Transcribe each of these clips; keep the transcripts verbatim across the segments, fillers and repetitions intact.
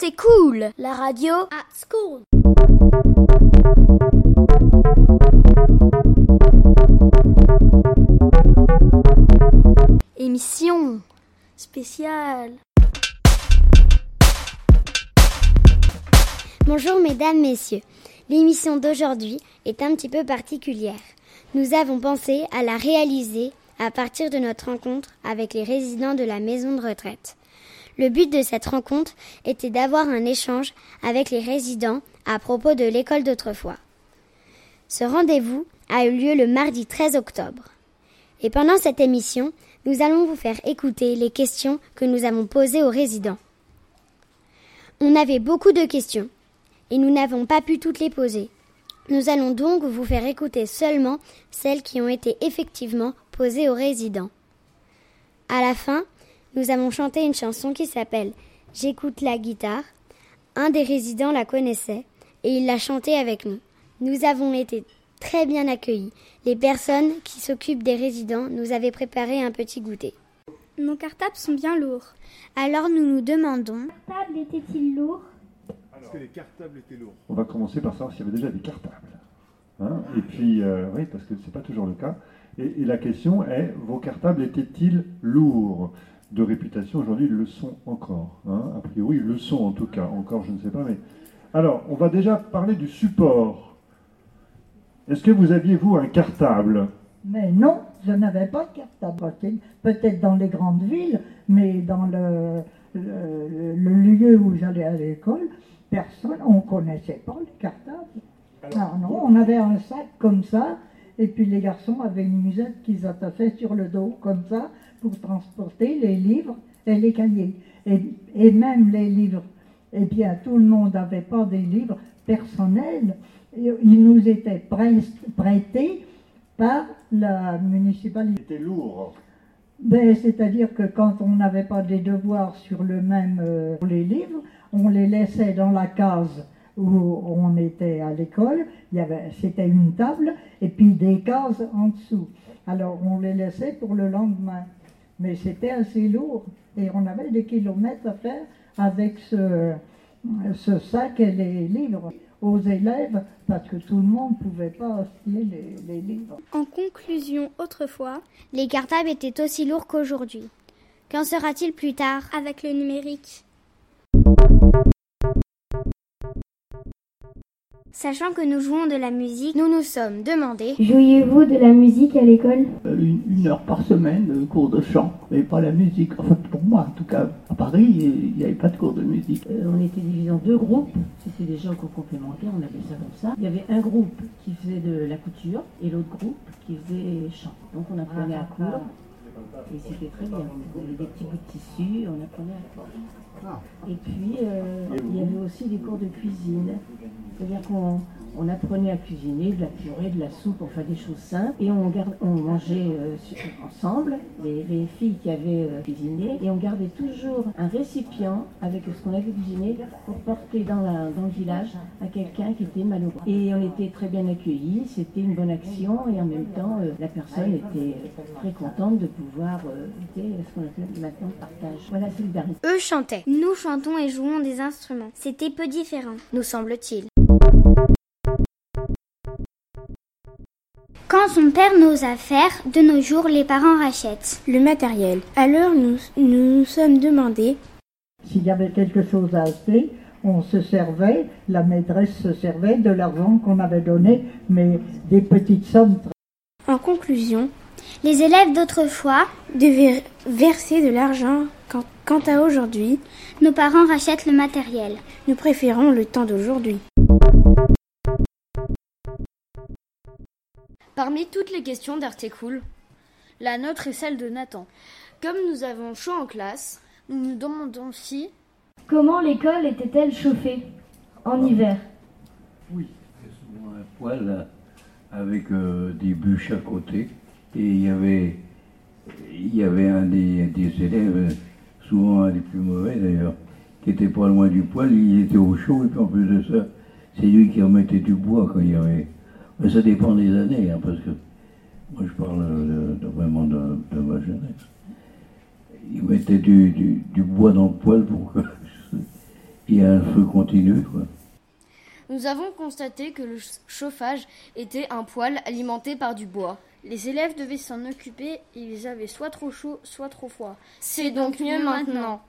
C'est cool, la radio at school. Émission spéciale. Bonjour mesdames, messieurs. L'émission d'aujourd'hui est un petit peu particulière. Nous avons pensé à la réaliser à partir de notre rencontre avec les résidents de la maison de retraite. Le but de cette rencontre était d'avoir un échange avec les résidents à propos de l'école d'autrefois. Ce rendez-vous a eu lieu le mardi treize octobre. Et pendant cette émission, nous allons vous faire écouter les questions que nous avons posées aux résidents. On avait beaucoup de questions et nous n'avons pas pu toutes les poser. Nous allons donc vous faire écouter seulement celles qui ont été effectivement posées aux résidents. À la fin, nous avons chanté une chanson qui s'appelle « J'écoute la guitare ». Un des résidents la connaissait et il l'a chantée avec nous. Nous avons été très bien accueillis. Les personnes qui s'occupent des résidents nous avaient préparé un petit goûter. Nos cartables sont bien lourds. Alors nous nous demandons... Les cartables étaient-ils lourds ? Est-ce que les cartables étaient lourds ? On va commencer par savoir s'il y avait déjà des cartables. Hein, et puis, euh, oui, parce que ce n'est pas toujours le cas. Et, et la question est, vos cartables étaient-ils lourds ? De réputation, aujourd'hui, ils le sont encore. Hein. A priori, ils le sont en tout cas. Encore, je ne sais pas. Mais alors, on va déjà parler du support. Est-ce que vous aviez, vous, un cartable ? Mais non, je n'avais pas de cartable. Peut-être dans les grandes villes, mais dans le, le, le lieu où j'allais à l'école, personne, on ne connaissait pas les cartables. Alors, ah non, on avait un sac comme ça, et puis les garçons avaient une musette qu'ils attachaient sur le dos, comme ça, pour transporter les livres et les cahiers. Et, et même les livres, eh bien, tout le monde n'avait pas des livres personnels. Ils nous étaient prêtés par la municipalité. C'était lourd. Ben, c'est-à-dire que quand on n'avait pas des devoirs sur le même euh, les livres, on les laissait dans la case où on était à l'école. Il y avait, c'était une table et puis des cases en dessous. Alors on les laissait pour le lendemain. Mais c'était assez lourd et on avait des kilomètres à faire avec ce, ce sac et les livres aux élèves parce que tout le monde ne pouvait pas acheter les, les livres. En conclusion, autrefois, les cartables étaient aussi lourds qu'aujourd'hui. Qu'en sera-t-il plus tard avec le numérique ? Sachant que nous jouons de la musique, nous nous sommes demandé... Jouiez-vous de la musique à l'école ? une, une heure par semaine, euh, cours de chant, mais pas la musique. Enfin, pour moi, en tout cas, à Paris, il n'y avait pas de cours de musique. Euh, on était divisé en deux groupes. C'était des gens cours complémentaires, on appelait ça comme ça. Il y avait un groupe qui faisait de la couture et l'autre groupe qui faisait chant. Donc on apprenait à coudre. Et c'était très bien. On avait des petits bouts de tissu, on apprenait à coudre. Et puis, euh, il y avait aussi des cours de cuisine. C'est-à-dire qu'on on apprenait à cuisiner de la purée, de la soupe, enfin des choses simples. Et on, garde, on mangeait euh, ensemble, les, les filles qui avaient euh, cuisiné. Et on gardait toujours un récipient avec ce qu'on avait cuisiné pour porter dans, la, dans le village à quelqu'un qui était malheureux. Et on était très bien accueillis, c'était une bonne action. Et en même temps, euh, la personne était très contente de pouvoir euh, faire ce qu'on appelle maintenant le partage. Voilà, solidarité. Eux chantaient. Nous chantons et jouons des instruments. C'était peu différent, nous semble-t-il. Quand on perd nos affaires, de nos jours, les parents rachètent le matériel. Alors nous nous, nous sommes demandé s'il y avait quelque chose à acheter, on se servait, la maîtresse se servait de l'argent qu'on avait donné, mais des petites sommes. En conclusion, les élèves d'autrefois devaient verser de l'argent. Quant, quant à aujourd'hui, nos parents rachètent le matériel. Nous préférons le temps d'aujourd'hui. Parmi toutes les questions d'Artécool, la nôtre est celle de Nathan. Comme nous avons chaud en classe, nous nous demandons si... Comment l'école était-elle chauffée en hiver ? Oui, c'est souvent un poêle avec euh, des bûches à côté. Et il y avait, il y avait un des, des élèves, souvent un des plus mauvais d'ailleurs, qui était pas loin du poêle, il était au chaud et puis en plus de ça, c'est lui qui remettait du bois quand il y avait... Mais ça dépend des années, hein, parce que moi je parle de, de, vraiment de, de ma jeunesse. Il mettait du, du, du bois dans le poêle pour que... il y a un feu continu, quoi. Nous avons constaté que le chauffage était un poêle alimenté par du bois. Les élèves devaient s'en occuper, ils avaient soit trop chaud, soit trop froid. C'est donc mieux maintenant.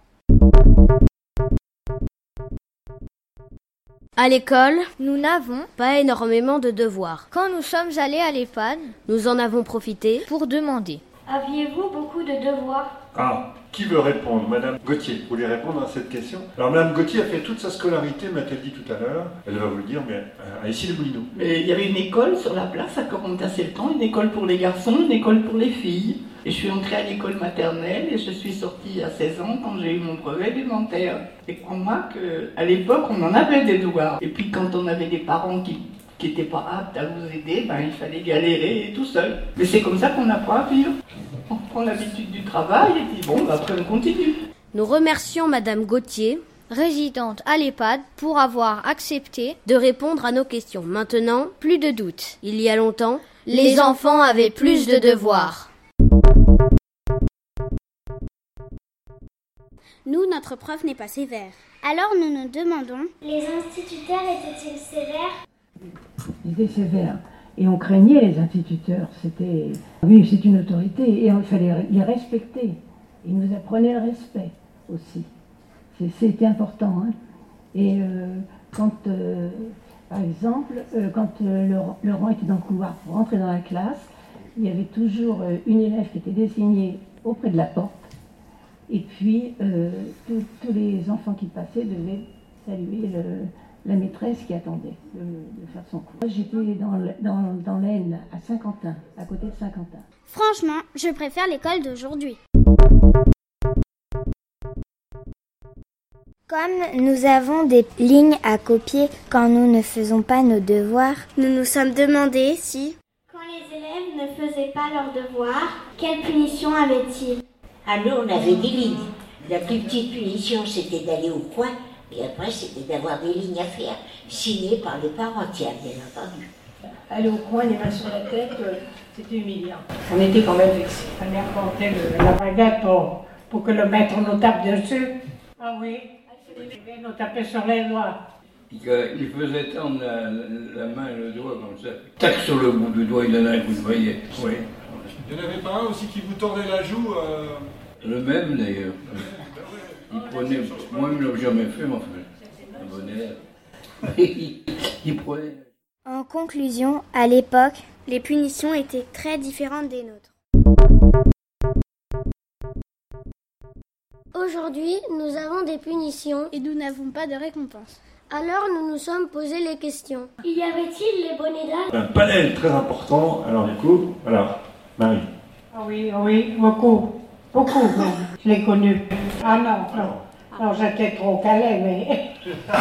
À l'école, nous n'avons pas énormément de devoirs. Quand nous sommes allés à l'EHPAD, nous en avons profité pour demander. Aviez-vous beaucoup de devoirs? Ah, qui veut répondre? Madame Gauthier, vous voulez répondre à cette question? Alors Madame Gauthier a fait toute sa scolarité, m'a-t-elle dit tout à l'heure. Elle va vous le dire, mais à Issy-les-Moulineaux. Mais il y avait une école sur la place à Cormontasse-le-Temps, une école pour les garçons, une école pour les filles. Et je suis entrée à l'école maternelle et je suis sortie à seize ans quand j'ai eu mon brevet élémentaire. Et crois-moi qu'à l'époque, on en avait des devoirs. Et puis quand on avait des parents qui qui n'étaient pas aptes à vous aider, ben, il fallait galérer tout seul. Mais c'est comme ça qu'on apprend à vivre. On prend l'habitude du travail et puis bon, ben, après on continue. Nous remercions Madame Gauthier, résidente à l'EHPAD, pour avoir accepté de répondre à nos questions. Maintenant, plus de doute. Il y a longtemps, les, les enfants avaient plus de devoirs. Nous, notre prof n'est pas sévère. Alors nous nous demandons, les instituteurs étaient-ils sévères? Ils étaient sévères. Et on craignait les instituteurs. C'était, oui, c'est une autorité et il fallait les respecter. Ils nous apprenaient le respect aussi. C'est, c'était important. Hein. Et euh, quand, euh, par exemple, euh, quand euh, Laurent, Laurent était dans le couloir pour rentrer dans la classe, il y avait toujours euh, une élève qui était désignée auprès de la porte. Et puis, euh, tous les enfants qui passaient devaient saluer le, la maîtresse qui attendait de, de faire son cours. Moi, j'étais dans, dans, dans l'Aisne, à Saint-Quentin, à côté de Saint-Quentin. Franchement, je préfère l'école d'aujourd'hui. Comme nous avons des lignes à copier quand nous ne faisons pas nos devoirs, nous nous sommes demandé si, quand les élèves ne faisaient pas leurs devoirs, quelle punition avaient-ils? Ah, nous, on avait des lignes. La plus petite punition, c'était d'aller au coin, et après, c'était d'avoir des lignes à faire, signées par les parents tiers, bien entendu. Aller au coin, les mains sur la tête, euh, c'était humiliant. On était quand même vexés. Il fallait reporter le, la baguette pour, pour que le maître nous tape dessus. Ah oui, il nous tapait sur les doigts. Il faisait tendre la, la, la main et le doigt comme ça. Tac sur le bout du doigt, il donnait un coup de baguette. Oui. Il n'y en avait pas un aussi qui vous tordait la joue euh... Le même d'ailleurs. Il prenait, moi-même je ne l'ai jamais fait, mais enfin, un bon élève. Il prenait. En conclusion, à l'époque, les punitions étaient très différentes des nôtres. Aujourd'hui, nous avons des punitions et nous n'avons pas de récompense. Alors nous nous sommes posé les questions. Y avait-il les bonnets d'âne? Un panel très important. Alors du coup, voilà, Marie. Ah oui, oui, beaucoup. Beaucoup, même. Je l'ai connu. Ah non, non. Non, j'étais trop calé, mais...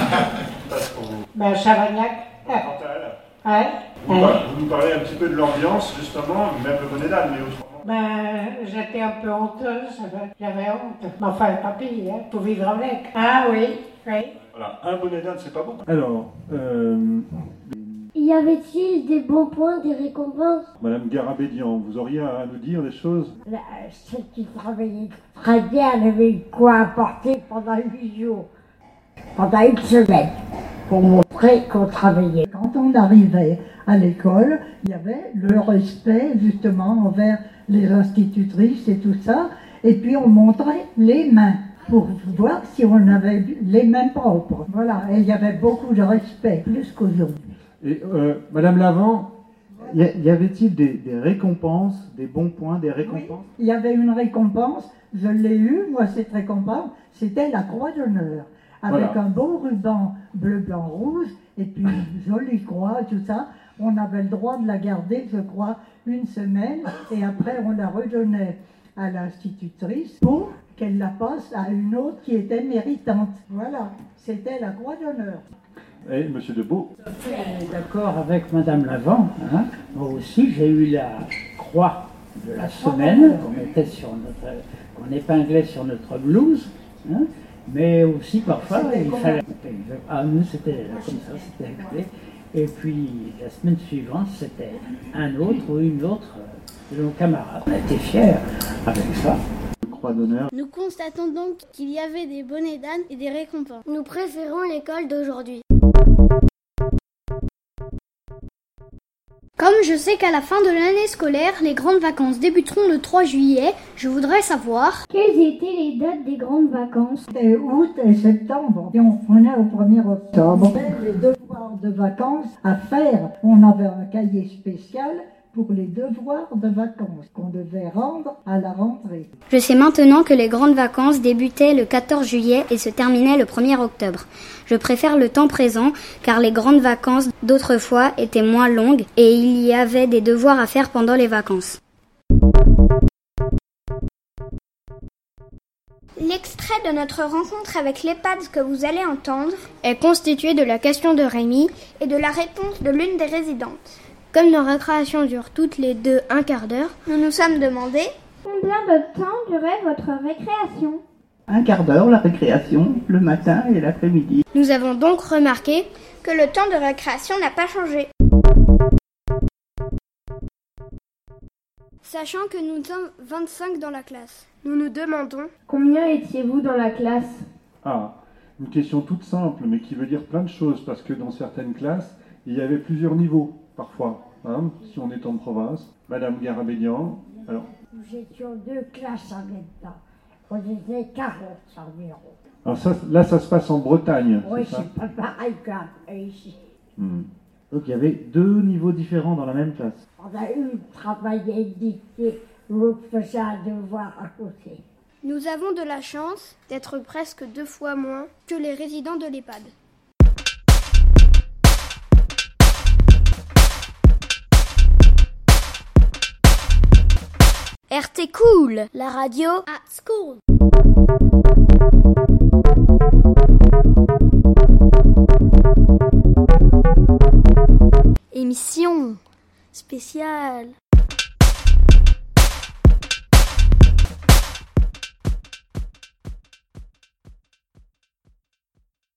ben, Chavagnac. Ouais. Vous, ouais. Par, vous nous parlez un petit peu de l'ambiance, justement, même le bonnet d'âne, mais autrement. Ben, j'étais un peu honteuse, j'avais honte. Mais enfin, papy, hein, pour vivre avec. Ah oui, oui. Voilà, un bonnet d'âne, c'est pas beaucoup. Alors, euh... y avait-il des bons points, des récompenses? Madame Garabédian, vous auriez à nous dire des choses? La, celle qui travaillait très bien, elle avait quoi apporter pendant huit jours, pendant une semaine, pour montrer qu'on travaillait. Quand on arrivait à l'école, il y avait le respect justement envers les institutrices et tout ça, et puis on montrait les mains pour voir si on avait les mains propres. Voilà, et il y avait beaucoup de respect, plus qu'aujourd'hui. Et euh, Madame Lavant, y, y avait-il des, des récompenses, des bons points, des récompenses? Oui, il y avait une récompense, je l'ai eue, moi cette récompense, c'était la Croix d'honneur, avec voilà. un beau ruban bleu, blanc, rouge, et puis une jolie croix, tout ça. On avait le droit de la garder, je crois, une semaine, et après on la redonnait à l'institutrice pour qu'elle la passe à une autre qui était méritante. Voilà, c'était la Croix d'honneur. Et M. Debeau. Je suis d'accord avec Madame Lavant. Hein. Moi aussi, j'ai eu la croix de la semaine qu'on mettait sur notre, qu'on épinglait sur notre blouse. Hein. Mais aussi parfois, il fallait. Ah, nous, c'était comme ça, c'était clé. Et puis la semaine suivante, c'était un autre ou une autre de nos camarades. On était fiers avec ça. croix d'honneur. Nous constatons donc qu'il y avait des bonnets d'âne et des récompenses. Nous préférons l'école d'aujourd'hui. Comme je sais qu'à la fin de l'année scolaire, les grandes vacances débuteront le trois juillet, je voudrais savoir... Quelles étaient les dates des grandes vacances? C'était août et septembre, et on prenait au premier octobre. On avait les devoirs de vacances à faire. On avait un cahier spécial pour les devoirs de vacances qu'on devait rendre à la rentrée. Je sais maintenant que les grandes vacances débutaient le quatorze juillet et se terminaient le premier octobre. Je préfère le temps présent car les grandes vacances d'autrefois étaient moins longues et il y avait des devoirs à faire pendant les vacances. L'extrait de notre rencontre avec l'EHPAD que vous allez entendre est constitué de la question de Rémi et de la réponse de l'une des résidentes. Comme nos récréations durent toutes les deux un quart d'heure, nous nous sommes demandé combien de temps durait votre récréation. Un quart d'heure la récréation, le matin et l'après-midi. Nous avons donc remarqué que le temps de récréation n'a pas changé. Sachant que nous sommes vingt-cinq dans la classe, nous nous demandons combien étiez-vous dans la classe? Ah, une question toute simple, mais qui veut dire plein de choses, parce que dans certaines classes, il y avait plusieurs niveaux, parfois, hein, si on est en province. Madame Garabédian, alors... Nous étions deux classes en même temps. On était quarante environ. Alors ça, là, ça se passe en Bretagne, oui, c'est ça? c'est pas pareil qu'ici. Hmm. Donc il y avait deux niveaux différents dans la même classe. On a eu travaillé, dicté, l'autre faisait un devoir à côté. Nous avons de la chance d'être presque deux fois moins que les résidents de l'EHPAD. R T Cool, la radio at school. Émission spéciale.